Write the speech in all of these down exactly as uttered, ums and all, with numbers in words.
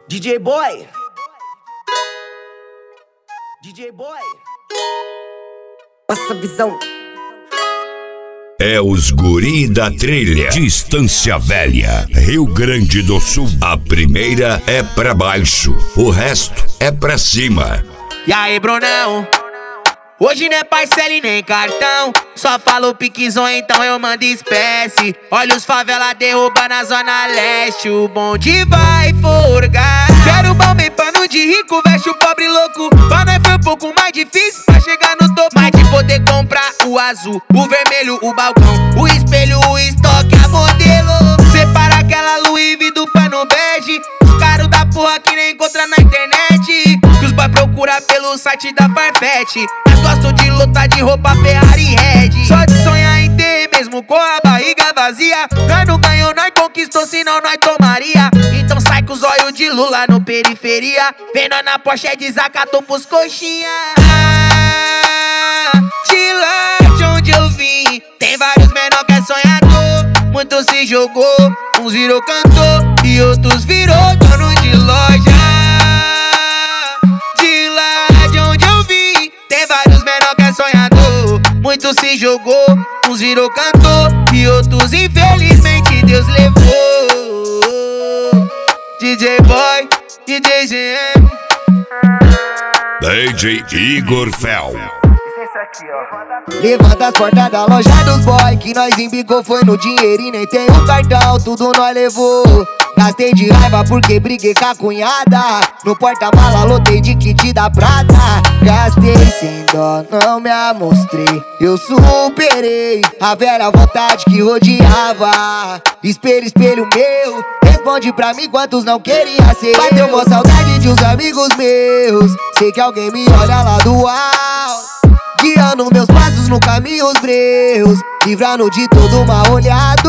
D J Boy, D J Boy, passa a visão. É os guri da trilha, Distância Velha, Rio Grande do Sul. A primeira é pra baixo, o resto é pra cima. E aí, Brunão? Hoje não é parcela e nem cartão, só falo piquezão, então eu mando espécie. Olha os favela derruba na zona leste, o bonde vai forgar. Quero bom bem pano de rico, veste o pobre louco. Pra nós foi um pouco mais difícil pra chegar no topo. Mas de poder comprar o azul, o vermelho, o balcão, o espelho, o estoque, a modelo. Separa aquela Louis V do pano bege, os caros da porra que nem encontra na internet, que os boy procura pelo site da Farfetch. Gosto de lutar de roupa Ferrari Red. Só de sonhar em ter, mesmo com a barriga vazia. Nós não ganhou, nós conquistou, senão nós tomaria. Então sai com os olhos de Lula no periferia, vem nós na Porsche desacatou pros coxinha. Ah, de lá de onde eu vim, tem vários menor que é sonhador. Muitos se jogou, uns virou cantor e outros virou dono de loja. Muitos se jogou, uns virou cantor e outros infelizmente Deus levou. D J Boy, D J G M, D J Igor Fel. Levanta as portas da loja dos boy, que nós embicou foi no dinheiro e nem tem o cartão, tudo nós levou. Gastei de raiva porque briguei com a cunhada, no porta-mala lotei de kit da prata. Gastei sem dó, não me amostrei, eu superei a velha vontade que rodeava. Espelho, espelho meu, responde pra mim quantos não queria ser. Bateu uma saudade de uns amigos meus, sei que alguém me olha lá do alto, guiando meus passos no caminhos breus, livrando de todo mal olhado.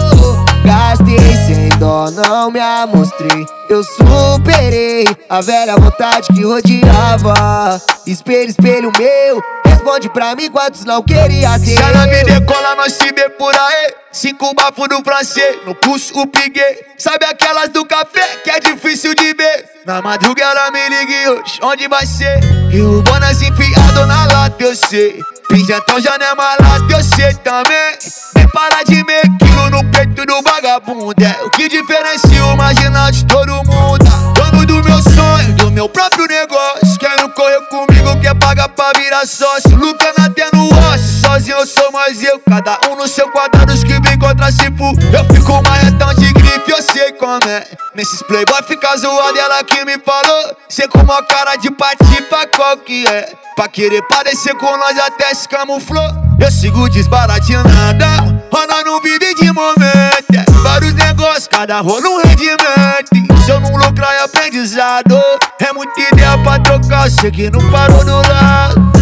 Gastei sem dó, não me amostrei, eu superei a velha vontade que rodeava. Espelho, espelho meu, responde pra mim quantos não queria ser. Se ela me decola, nós se vê por aí. Cinco bafos do francês, no pulso o piguê. Sabe aquelas do café que é difícil de ver? Na madruga ela me liga e hoje, onde vai ser? E o bonas enfiado na lata, eu sei. Pingentão já não é malado, eu sei também. Nem para de meio quilo no peito do vagabundo, é o que diferencia o marginal de todo mundo. Dono do meu sonho, do meu próprio negócio, quer não correr comigo, quer pagar pra virar sócio. Luca na tendo osso, sozinho eu sou mais eu. Cada um no seu quadrado, os que vem contra tipo. Eu fico marretão de grife, eu sei como é. Nesses playboy fica zoado, ela que me falou. Cê com uma cara de partir pra qual que é? Pra querer parecer com nós até se camuflou. Eu sigo desbaratinando, Ana não vive de momento, é vários negócios, cada rolo um rendimento. Se eu não lucrar é aprendizado, é muita ideia pra trocar, eu sei que não parou do lado.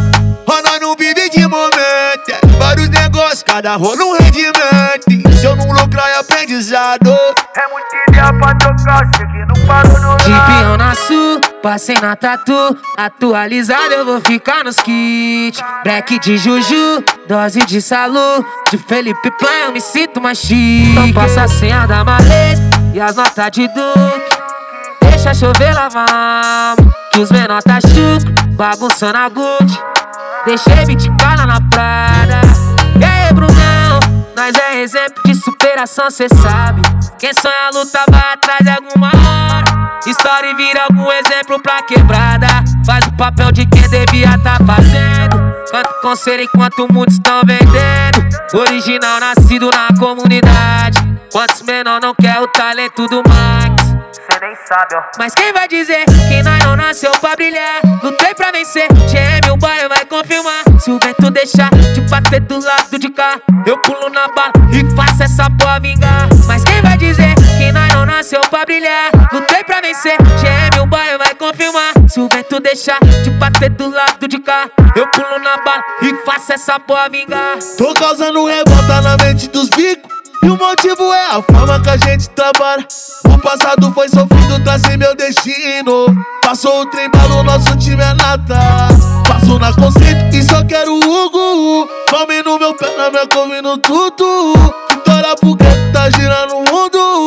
Ana não vive de momento, é vários negócios, cada rolo um rendimento. Se eu não lucrar é aprendizado, é muita ideia pra trocar, eu sei que não parou do lado. De peão na sul, passei na tatu, atualizado eu vou ficar nos kits. Black de Juju, dose de Salu, de Felipe Plan eu me sinto mais chique. Então passa a senha da maleta e as notas de Duque, deixa chover lá vamos, que os menores tá chucro, bagunçando a Gucci. Deixei vinte cana na Prada. E aí, Brunão, nós é exemplo de superação, cê sabe. Quem sonha luta vai atrás de alguma hora. História vira algum exemplo pra quebrada. Faz o papel de quem devia tá fazendo. Canto conselho enquanto muitos estão vendendo. Original nascido na comunidade. Quantos menor não quer o talento do Max? Cê nem sabe, ó. Mas quem vai dizer que nós não nasceu pra brilhar? Lutei pra vencer, G M o boy vai confirmar. Se o vento deixar de bater do lado de cá, eu pulo na bala e faço essa porra vingar. Mas quem vai dizer que nós não nasceu pra brilhar? Lutei pra vencer, G M o boy vai confirmar. Se o vento deixar de bater do lado de cá, eu pulo na bala e faço essa porra vingar. Tô causando revolta na mente dos bicos, e o motivo é a forma que a gente trabalha. O passado foi sofrido, tá sem meu destino. Passou o trem para o nosso time é nata. Passo na conceito e só quero o Hugo. Come no meu pé, na minha couve no tudo. Vitória porque tá girando o mundo.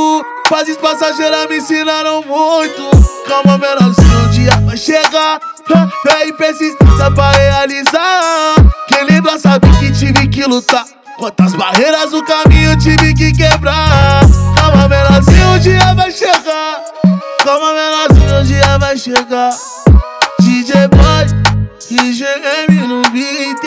Fases passageiras me ensinaram muito. Calma, menorzinho, um dia vai chegar. Fé e persistência pra realizar. Quem lembra sabe que tive que lutar. Quantas barreiras no caminho tive que quebrar. Calma, menorzinho, um dia vai chegar. Calma, menorzinho, um dia vai chegar. D J Boy, I G M no beat.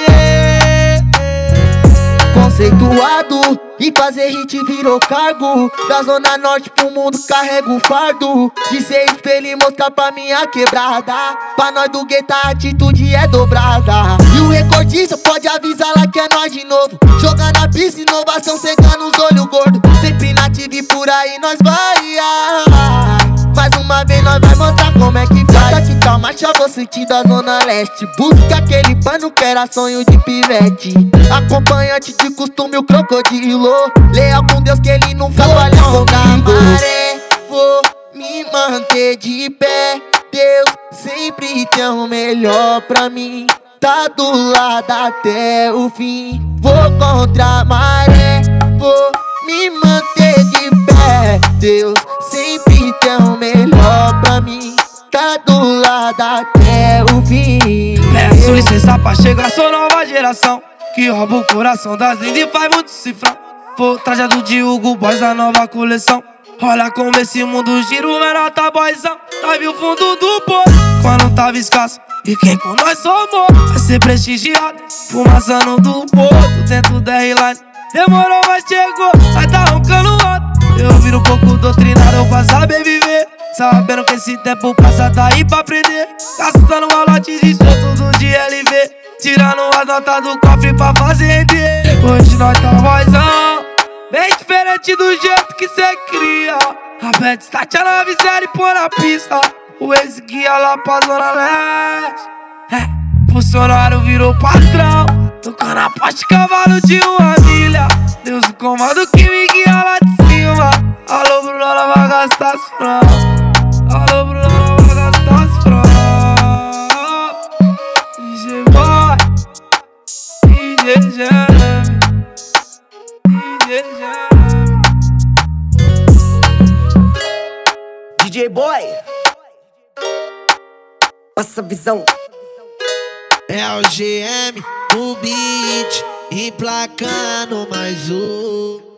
Conceituado e fazer hit virou cargo. Da zona norte pro mundo carrego o fardo de ser espelho e mostrar pra minha quebrada. Pra nós do gueto a atitude é dobrada. E o recordista pode avisar lá que é nós de novo. Jogando a pista, inovação cegando os olhos gordos. Sempre na T V por aí nós vai. Ah, mais uma vez nós vai mostrar como é que faz. Aqui tá marcha, vou sentir da zona leste. Busca aquele pano que era sonho de pivete. Acompanhante de costume o crocodilo. Leal com Deus que ele não falha comigo. Maré, vou me manter de pé. Deus sempre tem o melhor pra mim. Tá do lado até o fim. Vou contra a maré, vou me manter de pé. Deus sempre tem o melhor pra mim. Tá do lado até o fim. Peço licença pra chegar, sou nova geração que rouba o coração das lindas e faz muito cifrão. Vou trajado de Hugo Boss, a nova coleção. Olha como esse mundo gira, o menor tá boyzão. Tá viu o fundo do poço quando tava escasso. E quem com nós somos vai ser prestigiado. Fumaçando do porto dentro da R-Line. Demorou, mas chegou, vai tá roncando alto. Eu viro um pouco doutrinado pra saber viver, sabendo que esse tempo passa, tá aí pra aprender. Gastando malote de show tudo de L V, tirando as notas do cofre pra fazer render. Hoje nós tá vozão, bem diferente do jeito que cê cria. A Beth start a nave zero e põe na pista. O ex-guia lá pra zona leste. É, funcionário virou patrão, tocando a poste cavalo de uma milha. Deus o comando que me guia lá de cima. Alô, Bruno, ela vai gastar as frans. Alô, Bruno, ela vai gastar as frans. D J Boy, D J Jam, D J Jam. D J Boy, passa a visão. É o G M no beat, emplacando mais um.